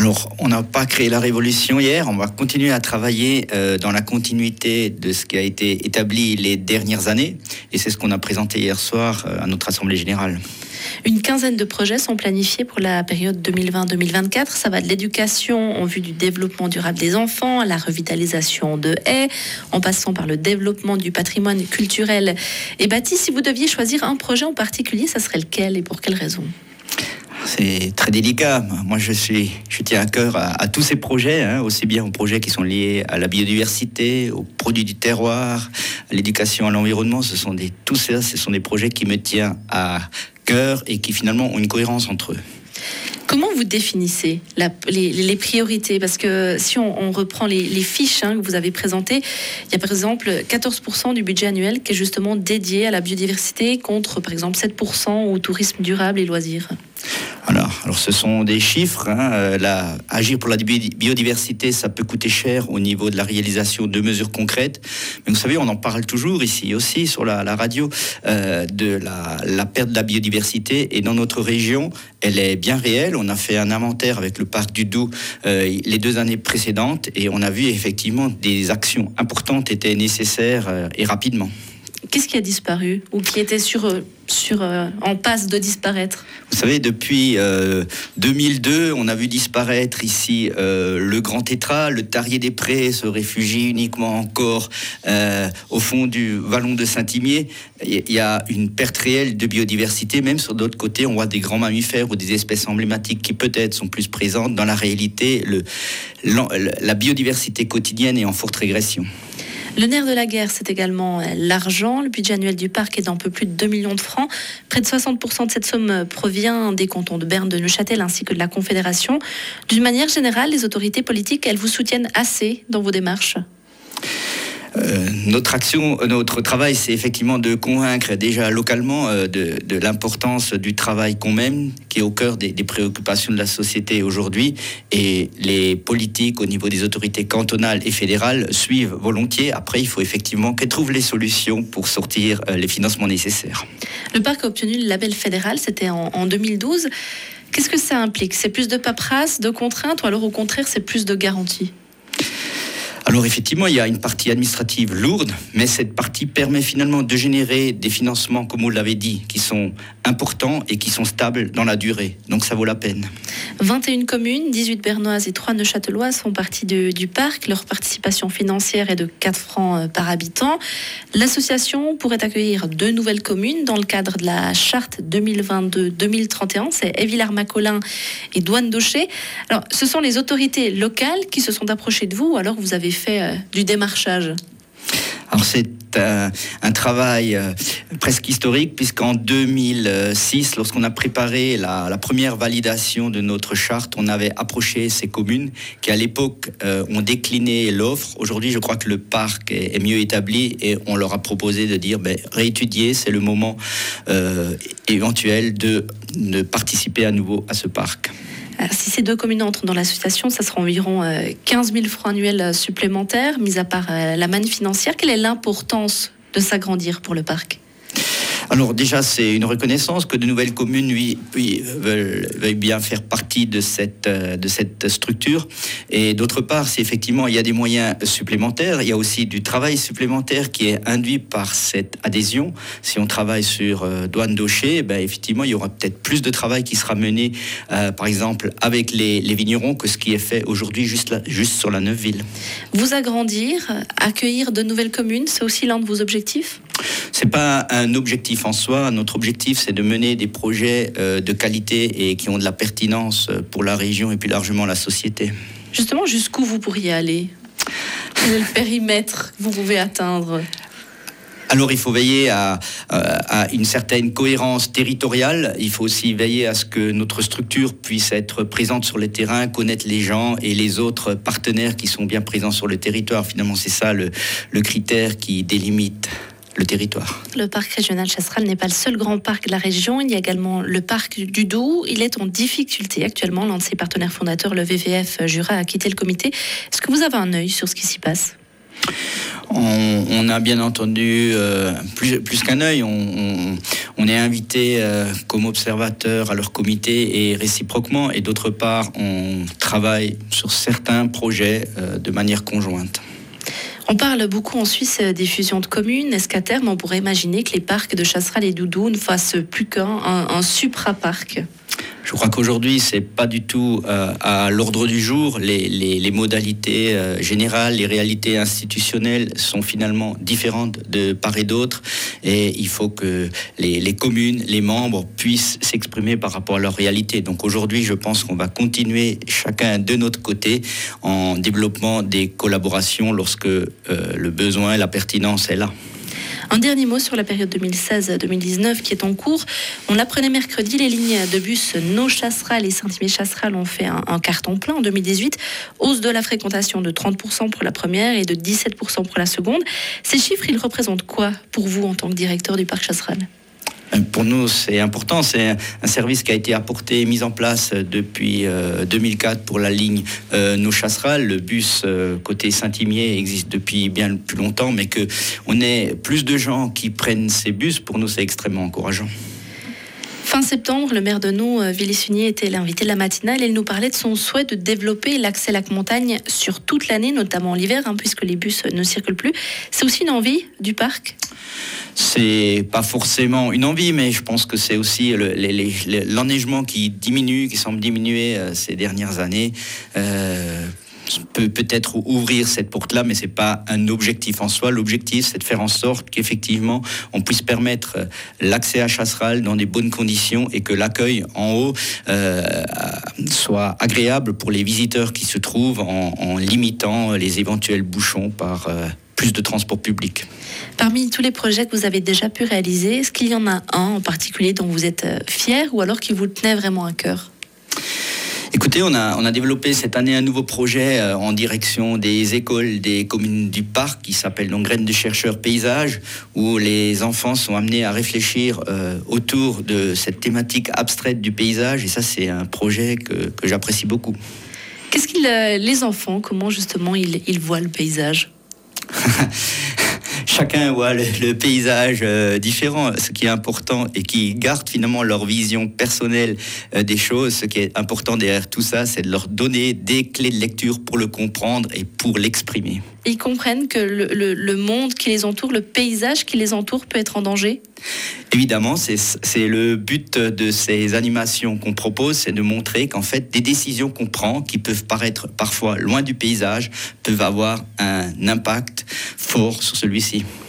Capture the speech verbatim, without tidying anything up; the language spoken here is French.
Alors, on n'a pas créé la révolution hier, on va continuer à travailler euh, dans la continuité de ce qui a été établi les dernières années, et c'est ce qu'on a présenté hier soir euh, à notre Assemblée Générale. Une quinzaine de projets sont planifiés pour la période deux mille vingt deux mille vingt-quatre. Ça va de l'éducation en vue du développement durable des enfants, à la revitalisation de haies, en passant par le développement du patrimoine culturel et bâti. Si vous deviez choisir un projet en particulier, ça serait lequel et pour quelle raison ? C'est très délicat. Moi, je, suis, je tiens à cœur à, à tous ces projets, hein, aussi bien aux projets qui sont liés à la biodiversité, aux produits du terroir, à l'éducation, à l'environnement. Ce sont des, tous ces, ce sont des projets qui me tiennent à cœur et qui finalement ont une cohérence entre eux. Comment vous définissez la, les, les priorités ? Parce que si on, on reprend les, les fiches hein, que vous avez présentées, il y a par exemple quatorze pour cent du budget annuel qui est justement dédié à la biodiversité contre par exemple sept pour cent au tourisme durable et loisirs. Alors, alors ce sont des chiffres. Hein. Euh, la, agir pour la biodiversité, ça peut coûter cher au niveau de la réalisation de mesures concrètes. Mais vous savez, on en parle toujours ici aussi sur la, la radio euh, de la, la perte de la biodiversité. Et dans notre région, elle est bien réelle. On a fait un inventaire avec le parc du Doubs euh, les deux années précédentes et on a vu effectivement des actions importantes étaient nécessaires euh, et rapidement. Qu'est-ce qui a disparu ou qui était sur, sur, euh, en passe de disparaître ? Vous savez, depuis euh, deux mille deux, on a vu disparaître ici euh, le grand tétras, le tarier des prés se réfugie uniquement encore euh, au fond du vallon de Saint-Imier. Il y a une perte réelle de biodiversité, même sur d'autres côtés, on voit des grands mammifères ou des espèces emblématiques qui peut-être sont plus présentes. Dans la réalité, le, la biodiversité quotidienne est en forte régression. Le nerf de la guerre, c'est également l'argent. Le budget annuel du parc est d'un peu plus de deux millions de francs. Près de soixante pour cent de cette somme provient des cantons de Berne, de Neuchâtel ainsi que de la Confédération. D'une manière générale, les autorités politiques, elles vous soutiennent assez dans vos démarches ? Euh, notre action, notre travail, c'est effectivement de convaincre déjà localement euh, de, de l'importance du travail qu'on mène, qui est au cœur des, des préoccupations de la société aujourd'hui. Et les politiques au niveau des autorités cantonales et fédérales suivent volontiers. Après, il faut effectivement qu'elles trouvent les solutions pour sortir euh, les financements nécessaires. Le parc a obtenu le label fédéral, c'était en, en deux mille douze. Qu'est-ce que ça implique ? C'est plus de paperasse, de contraintes, ou alors au contraire, c'est plus de garanties ? Alors effectivement, il y a une partie administrative lourde, mais cette partie permet finalement de générer des financements, comme vous l'avez dit, qui sont importants et qui sont stables dans la durée. Donc ça vaut la peine. vingt et une communes, dix-huit bernoises et trois neuchâteloises font partie de, du parc. Leur participation financière est de quatre francs par habitant. L'association pourrait accueillir deux nouvelles communes dans le cadre de la charte deux mille vingt-deux deux mille trente et un. C'est Évillars-Macolin et Douane-Daucher. Alors, ce sont les autorités locales qui se sont approchées de vous, ou alors vous avez fait euh, du démarchage ? Alors c'est un, un travail euh, presque historique, puisqu'en deux mille six, lorsqu'on a préparé la, la première validation de notre charte, on avait approché ces communes qui à l'époque euh, ont décliné l'offre. Aujourd'hui, je crois que le parc est, est mieux établi et on leur a proposé de dire ben, réétudier, c'est le moment euh, éventuel de, de participer à nouveau à ce parc. Alors, si ces deux communes entrent dans l'association, ça sera environ euh, quinze mille francs annuels supplémentaires, mis à part euh, la manne financière. Quelle est l'importance de s'agrandir pour le parc ? Alors déjà, c'est une reconnaissance que de nouvelles communes oui, oui, veulent, veulent bien faire partie de cette, de cette structure. Et d'autre part, c'est effectivement, il y a des moyens supplémentaires. Il y a aussi du travail supplémentaire qui est induit par cette adhésion. Si on travaille sur euh, Douane-Daucher, ben, effectivement, il y aura peut-être plus de travail qui sera mené, euh, par exemple, avec les, les vignerons que ce qui est fait aujourd'hui juste, là, juste sur la Neuveville. Vous agrandir, accueillir de nouvelles communes, c'est aussi l'un de vos objectifs ? C'est pas un objectif en soi. Notre objectif, c'est de mener des projets euh, de qualité et qui ont de la pertinence pour la région et plus largement la société. Justement, jusqu'où vous pourriez aller ? Quel est le périmètre que vous pouvez atteindre ? Alors, il faut veiller à, à une certaine cohérence territoriale. Il faut aussi veiller à ce que notre structure puisse être présente sur le terrain, connaître les gens et les autres partenaires qui sont bien présents sur le territoire. Finalement, c'est ça le, le critère qui délimite le territoire. Le parc régional Chasseral n'est pas le seul grand parc de la région. Il y a également le parc du Doubs. Il est en difficulté actuellement. L'un de ses partenaires fondateurs, le V V F Jura, a quitté le comité. Est-ce que vous avez un œil sur ce qui s'y passe ? On, on a bien entendu euh, plus, plus qu'un œil. On, on, on est invité euh, comme observateur à leur comité et réciproquement. Et d'autre part, on travaille sur certains projets euh, de manière conjointe. On parle beaucoup en Suisse des fusions de communes. Est-ce qu'à terme, on pourrait imaginer que les parcs de Chasseral et Doudou ne fassent plus qu'un un, un supra-parc ? Je crois qu'aujourd'hui, c'est pas du tout euh, à l'ordre du jour. Les, les, les modalités euh, générales, les réalités institutionnelles sont finalement différentes de part et d'autre. Et il faut que les, les communes, les membres puissent s'exprimer par rapport à leur réalité. Donc aujourd'hui, je pense qu'on va continuer chacun de notre côté en développement des collaborations lorsque euh, le besoin et la pertinence est là. Un dernier mot sur la période deux mille seize deux mille dix-neuf qui est en cours. On l'apprenait mercredi, les lignes de bus Nau-Chasseral et Saint-Imier-Chasseral ont fait un, un carton plein en deux mille dix-huit. Hausse de la fréquentation de trente pour cent pour la première et de dix-sept pour cent pour la seconde. Ces chiffres, ils représentent quoi pour vous en tant que directeur du parc Chasseral ? Pour nous, c'est important. C'est un service qui a été apporté, mis en place depuis euh, deux mille quatre pour la ligne euh, Nau-Chasseral. Le bus euh, côté Saint-Imier existe depuis bien plus longtemps, mais que on ait plus de gens qui prennent ces bus, pour nous, c'est extrêmement encourageant. Fin septembre, le maire de Nau, Willy Sunier, était l'invité de la matinale et il nous parlait de son souhait de développer l'accès lac-montagne sur toute l'année, notamment l'hiver, hein, puisque les bus ne circulent plus. C'est aussi une envie du parc ? C'est pas forcément une envie, mais je pense que c'est aussi le, les, les, l'enneigement qui diminue, qui semble diminuer euh, ces dernières années. Euh, peut peut-être ouvrir cette porte-là, mais c'est pas un objectif en soi. L'objectif, c'est de faire en sorte qu'effectivement, on puisse permettre l'accès à Chasseral dans des bonnes conditions et que l'accueil en haut euh, soit agréable pour les visiteurs qui se trouvent en, en limitant les éventuels bouchons par euh, plus de transport public. Parmi tous les projets que vous avez déjà pu réaliser, est-ce qu'il y en a un en particulier dont vous êtes fier ou alors qui vous tenait vraiment à cœur ? Écoutez, on a, on a développé cette année un nouveau projet euh, en direction des écoles, des communes du parc qui s'appelle donc Graines de chercheurs paysages, où les enfants sont amenés à réfléchir euh, autour de cette thématique abstraite du paysage. Et ça, c'est un projet que, que j'apprécie beaucoup. Qu'est-ce qu'ils, euh, les enfants, comment justement ils, ils voient le paysage ? Chacun voit le, le paysage euh, différent. Ce qui est important et qui garde finalement leur vision personnelle euh, des choses, ce qui est important derrière tout ça, c'est de leur donner des clés de lecture pour le comprendre et pour l'exprimer. Ils comprennent que le, le, le monde qui les entoure, le paysage qui les entoure peut être en danger ? Évidemment, c'est, c'est le but de ces animations qu'on propose, c'est de montrer qu'en fait, des décisions qu'on prend, qui peuvent paraître parfois loin du paysage, peuvent avoir un impact fort sur celui-ci.